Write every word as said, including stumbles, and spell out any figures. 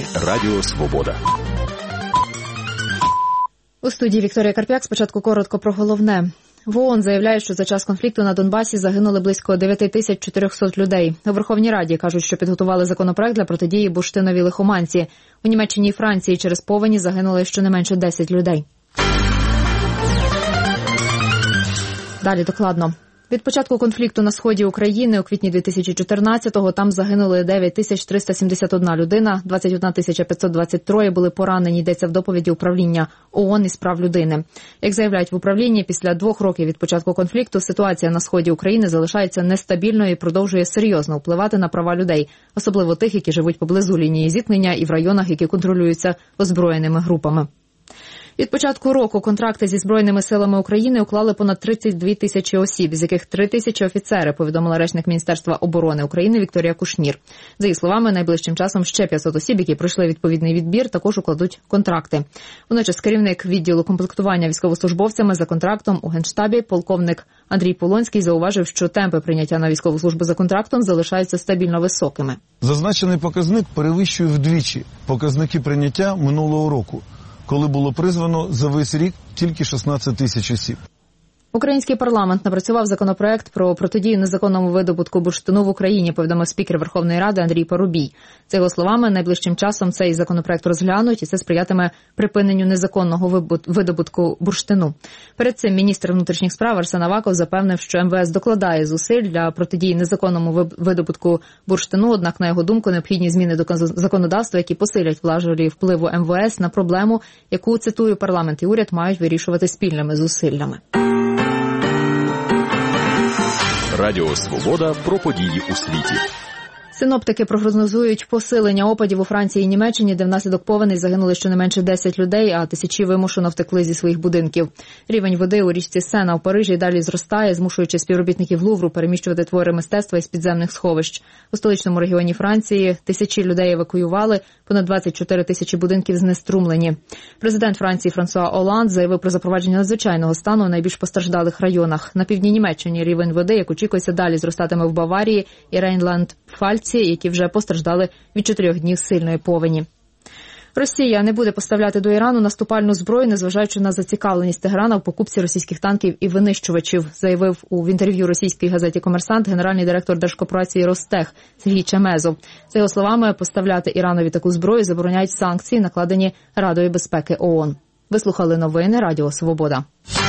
Новини Радіо Свобода. У студії Вікторія Карп'як. Спочатку коротко про головне. В ООН заявляють, що за час конфлікту на Донбасі загинули близько дев'ять тисяч чотириста людей. У Верховній Раді кажуть, що підготували законопроект для протидії бурштиновій лихоманці. У Німеччині і Франції через повені загинули щонайменше десять людей. Далі докладно. Від початку конфлікту на сході України у квітні дві тисячі чотирнадцятого там загинули дев'ять тисяч триста сімдесят одна людина, двадцять одна тисяча п'ятсот двадцять три були поранені, йдеться в доповіді управління ООН із прав людини. Як заявляють в управлінні, після двох років від початку конфлікту ситуація на сході України залишається нестабільною і продовжує серйозно впливати на права людей, особливо тих, які живуть поблизу лінії зіткнення і в районах, які контролюються озброєними групами. Від початку року контракти зі Збройними силами України уклали понад тридцять дві тисячі осіб, з яких три тисячі офіцери, повідомила речник Міністерства оборони України Вікторія Кушнір. За її словами, найближчим часом ще п'ятсот осіб, які пройшли відповідний відбір, також укладуть контракти. Водночас керівник відділу комплектування військовослужбовцями за контрактом у Генштабі, полковник Андрій Полонський, зауважив, що темпи прийняття на військову службу за контрактом залишаються стабільно високими. Зазначений показник перевищує вдвічі показники прийняття минулого року, коли було призвано за весь рік тільки шістнадцять тисяч осіб. Український парламент напрацював законопроект про протидію незаконному видобутку бурштину в Україні, повідомив спікер Верховної Ради Андрій Парубій. За його словами, найближчим часом цей законопроект розглянуть, і це сприятиме припиненню незаконного видобутку бурштину. Перед цим міністр внутрішніх справ Арсен Аваков запевнив, що ем ве ес докладає зусиль для протидії незаконному видобутку бурштину, однак, на його думку, необхідні зміни до законодавства, які посилять важелі впливу ем ве ес на проблему, яку, цитую, парламент і уряд мають вирішувати спільними зусиллями. Радіо Свобода про події у світі. Синоптики прогнозують посилення опадів у Франції і Німеччині, де внаслідок повеней загинули щонайменше десять людей, а тисячі вимушено втекли зі своїх будинків. Рівень води у річці Сена у Парижі далі зростає, змушуючи співробітників Лувру переміщувати твори мистецтва із підземних сховищ. У столичному регіоні Франції тисячі людей евакуювали, понад двадцять чотири тисячі будинків знеструмлені. Президент Франції Франсуа Оланд заявив про запровадження надзвичайного стану у найбільш постраждалих районах. На півдні Німеччині рівень води, як очікується, далі зростатиме в Баварії і Рейнланд-Пфальці, які вже постраждали від чотирьох днів сильної повені. Росія не буде поставляти до Ірану наступальну зброю, незважаючи на зацікавленість Тегерана в покупці російських танків і винищувачів, заявив у інтерв'ю російській газеті «Комерсант» генеральний директор держкорпорації «Ростех» Сергій Чемезов. За його словами, поставляти Іранові таку зброю забороняють санкції, накладені Радою безпеки ООН. Ви слухали новини Радіо Свобода.